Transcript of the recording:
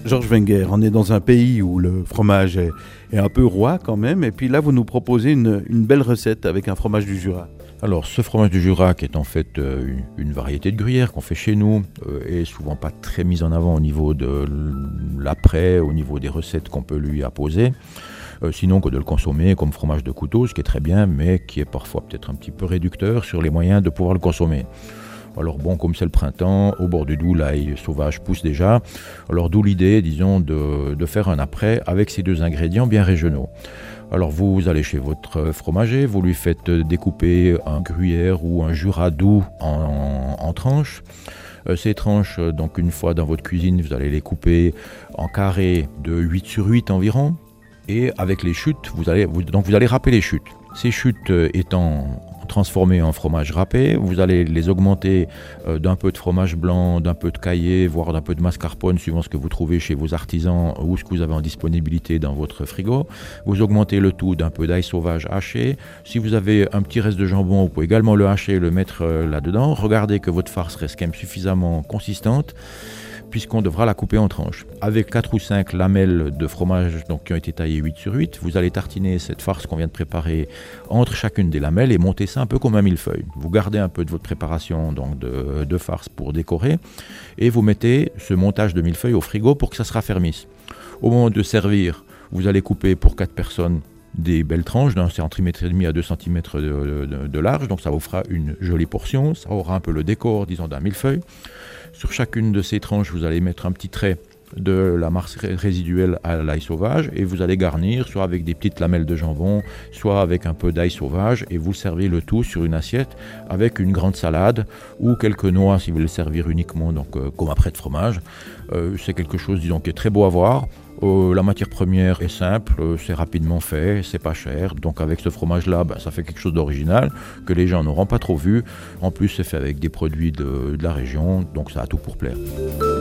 Georges Wenger, on est dans un pays où le fromage est un peu roi quand même, et puis là vous nous proposez une belle recette avec un fromage du Jura. Alors ce fromage du Jura, qui est en fait une variété de gruyère qu'on fait chez nous, est souvent pas très mise en avant au niveau de l'après, au niveau des recettes qu'on peut lui apposer. Sinon que de le consommer comme fromage de couteau, ce qui est très bien, mais qui est parfois peut-être un petit peu réducteur sur les moyens de pouvoir le consommer. Alors bon, comme c'est le printemps, au bord du Doubs, l'ail sauvage pousse déjà. Alors d'où l'idée, disons, de faire un après avec ces deux ingrédients bien régionaux. Alors vous allez chez votre fromager, vous lui faites découper un gruyère ou un Jura doux en tranches. Ces tranches, donc une fois dans votre cuisine, vous allez les couper en carrés de 8 sur 8 environ. Et avec les chutes, vous allez râper les chutes. Ces chutes étant transformées en fromage râpé, vous allez les augmenter d'un peu de fromage blanc, d'un peu de caillé, voire d'un peu de mascarpone, suivant ce que vous trouvez chez vos artisans ou ce que vous avez en disponibilité dans votre frigo. Vous augmentez le tout d'un peu d'ail sauvage haché. Si vous avez un petit reste de jambon, vous pouvez également le hacher et le mettre là-dedans. Regardez que votre farce reste quand même suffisamment consistante, puisqu'on devra la couper en tranches. Avec 4 ou 5 lamelles de fromage qui ont été taillées 8 sur 8, vous allez tartiner cette farce qu'on vient de préparer entre chacune des lamelles et monter ça un peu comme un millefeuille. Vous gardez un peu de votre préparation de farce pour décorer et vous mettez ce montage de millefeuille au frigo pour que ça se raffermisse. Au moment de servir, vous allez couper pour 4 personnes des belles tranches d'un centimètre et demi à 2 cm de large, donc ça vous fera une jolie portion, ça aura un peu le décor, disons, d'un millefeuille. Sur chacune de ces tranches, vous allez mettre un petit trait de la masse résiduelle à l'ail sauvage et vous allez garnir soit avec des petites lamelles de jambon, soit avec un peu d'ail sauvage et vous servez le tout sur une assiette avec une grande salade ou quelques noix si vous voulez le servir uniquement comme après de fromage. C'est quelque chose, disons, qui est très beau à voir. La matière première est simple, c'est rapidement fait, c'est pas cher. Donc avec ce fromage-là, ça fait quelque chose d'original que les gens n'auront pas trop vu. En plus, c'est fait avec des produits de la région, donc ça a tout pour plaire.